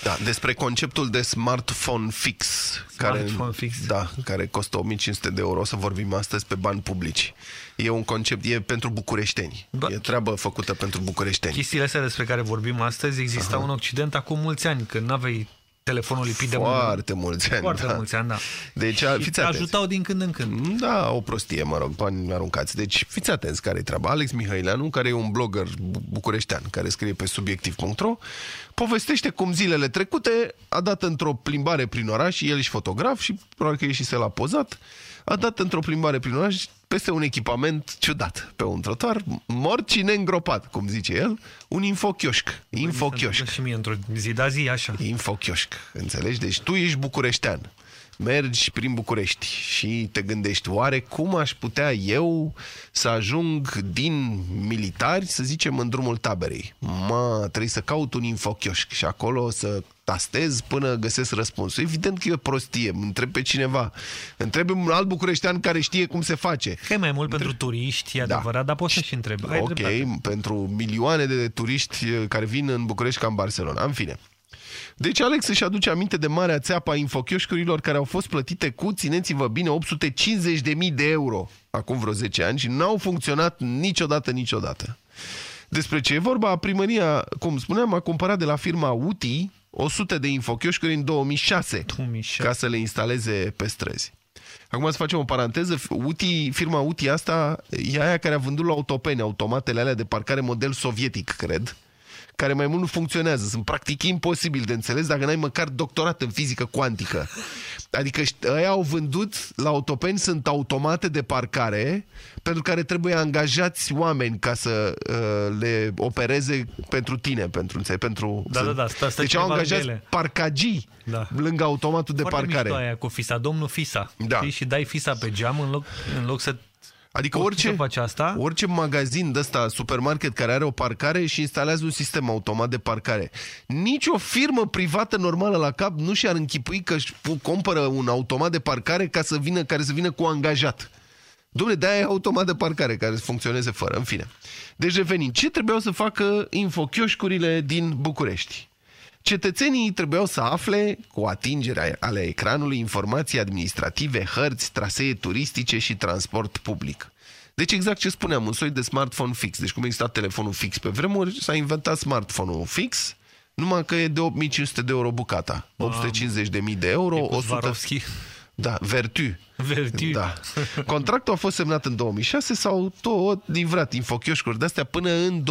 Da, despre conceptul de smartphone fix, care costă 1500 de euro, o să vorbim astăzi pe bani publici. E un concept, e pentru bucureșteni. E treabă făcută pentru bucureșteni. Chestiile astea despre care vorbim astăzi existau în Occident acum mulți ani, când n-aveai telefonul lipit de mână. Foarte mulți ani, da. Deci, fiți ajutau din când în când. Da, o prostie, mă rog, bani aruncați. Deci, fiți atenți care e treaba. Alex Mihăileanu, care e un blogger bucureștean, care scrie pe subiectiv.ro, povestește cum zilele trecute a dat într-o plimbare prin oraș, el și fotograf și probabil că ieșise la pozat, a dat într-o plimbare prin oraș peste un echipament ciudat pe un trotuar, mort și neîngropat, cum zice el, un infochioșc. Infochioșc. Și mie într-o zi, da zi, așa. Infochioșc, înțelegi? Deci tu ești bucureștean, mergi prin București și te gândești, oare cum aș putea eu să ajung din militari, să zicem, în drumul taberei? Trebuie să caut un infochioșc și acolo să tastez până găsesc răspunsul. Evident că e o prostie. Întreb pe cineva. Întreb un alt bucureștean care știe cum se face. Că e mai mult pentru turiști, e adevărat, dar poți să și întrebi. Ok, pentru milioane de turiști care vin în București ca în Barcelona. În fine. Deci Alex își aduce aminte de marea țeapă a infochioșcurilor care au fost plătite cu, țineți-vă bine, 850.000 de euro acum vreo 10 ani și n-au funcționat niciodată. Despre ce e vorba? Primăria, cum spuneam, a cumpărat de la firma UTI 100 de infochioșcuri în 2006 ca să le instaleze pe străzi. Acum să facem o paranteză. Firma UTI asta e aia care a vândut la Autopeni automatele alea de parcare model sovietic, cred, care mai mult nu funcționează. Sunt practic imposibil de înțeles dacă n-ai măcar doctorat în fizică cuantică. Adică ăia au vândut la Autopeni, sunt automate de parcare pentru care trebuie angajați oameni ca să le opereze pentru tine. Deci au angajat parcagii lângă automatul de parcare. Foarte mișto aia cu FISA, domnul FISA. Știi? Și dai FISA pe geam în loc să... Adică orice magazin de ăsta, supermarket care are o parcare și instalează un sistem automat de parcare. Nici o firmă privată normală la cap nu și-ar închipui că își cumpără un automat de parcare care să vină cu angajat. Dom'le, de-aia e automat de parcare care să funcționeze fără. În fine. Deci revenind, ce trebuiau să facă infochioșcurile din București? Cetățenii trebuiau să afle, cu atingerea ale ecranului, informații administrative, hărți, trasee turistice și transport public. Deci exact ce spuneam, un soi de smartphone fix. Deci cum exista telefonul fix pe vremuri, s-a inventat smartphone-ul fix, numai că e de 8500 de euro bucata. 850.000 de euro, 100... Da, Vertu. Da. Contractul a fost semnat în 2006, sau tot livrat infochioșcuri de-astea până în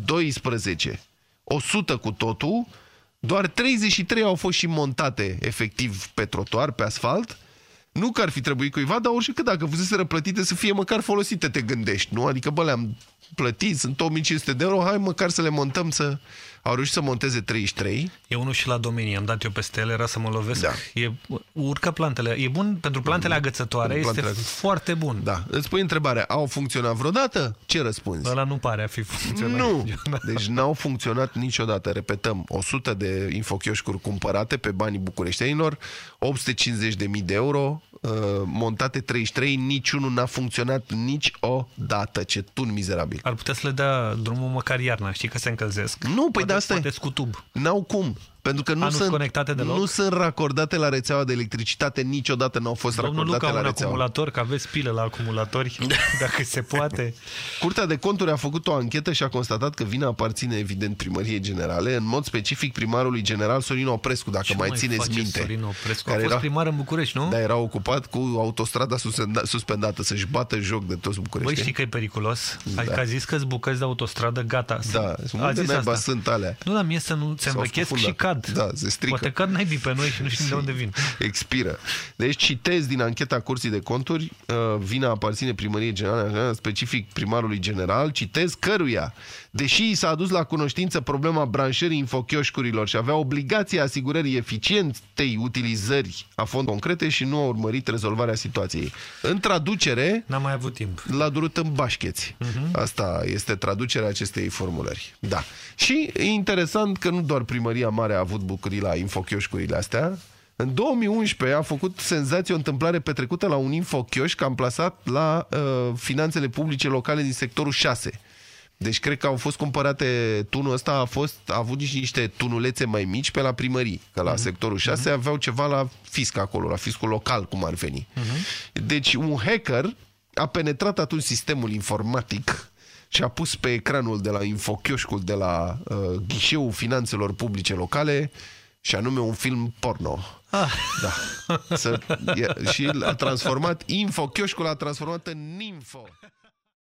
2012. 100 cu totul. Doar 33 au fost și montate efectiv pe trotuar, pe asfalt. Nu că ar fi trebuit cuiva, dar oricât dacă fuseseră plătite să fie măcar folosite, te gândești, nu? Adică, bă, le-am plătit, sunt 1500 de euro, hai măcar să le montăm, au reușit să monteze 33. E unul și la domenii, am dat eu peste ele, era să mă lovesc. Da. Urcă plantele, e bun pentru plantele agățătoare, este foarte bun. Da. Îți pui întrebarea, au funcționat vreodată? Ce răspunzi? Ăla nu pare a fi funcționat. Nu! Deci n-au funcționat niciodată. Repetăm, 100 de infochioșcuri cumpărate pe banii bucureștenilor, 850.000 de euro, montate 33, niciunul n-a funcționat niciodată. Ce tun mizerabil. Ar putea să le dea drumul măcar iarna, știi că se încălzesc. Nu, păi de asta cu tub. N-au cum. Pentru că nu sunt racordate la rețeaua de electricitate, niciodată n-au fost racordate la rețeaua. Un acumulator, că aveți pile la acumulatori, dacă se poate. Curtea de Conturi a făcut o anchetă și a constatat că vina aparține evident Primăriei Generale, în mod specific primarului general Sorin Oprescu, dacă mai țineți minte. Sorin Oprescu a fost primar în București, nu? Da, era ocupat cu autostrada suspendată, să-și bată joc de toți bucureștini. Băi, știi că e periculos? Adică a zis că-s bucăți de autostradă, gata. Da, multe naiba sunt alea. Nu, dar mie să nu se învechesc și cad. Da, se strică. Poate cad naibii pe noi și nu știm de unde vin. Expiră. Deci citez din ancheta Curții de Conturi, vina aparține Primăriei Generale, specific primarului general, citez, căruia, deși s-a adus la cunoștință problema branșării infochioșcurilor și avea obligația asigurării eficientei utilizări a fondului concrete și nu a urmărit rezolvarea situației. În traducere, n-am mai avut timp. L-a durut în bașcheți. Asta este traducerea acestei formulări. Da. Și e interesant că nu doar Primăria Mare a avut bucurii la infochioșcurile astea. În 2011 a făcut senzație o întâmplare petrecută la un infochioșc amplasat la finanțele publice locale din sectorul 6. Deci cred că au fost cumpărate, tunul ăsta a avut niște tunulețe mai mici pe la primării, că la sectorul 6 aveau ceva la fisc acolo, la fiscul local, cum ar veni. Deci un hacker a penetrat atunci sistemul informatic și a pus pe ecranul de la infochioșcul de la ghișeul finanțelor publice locale și anume un film porno. Da. Și a transformat infochioșcul, a transformat în Ninfo.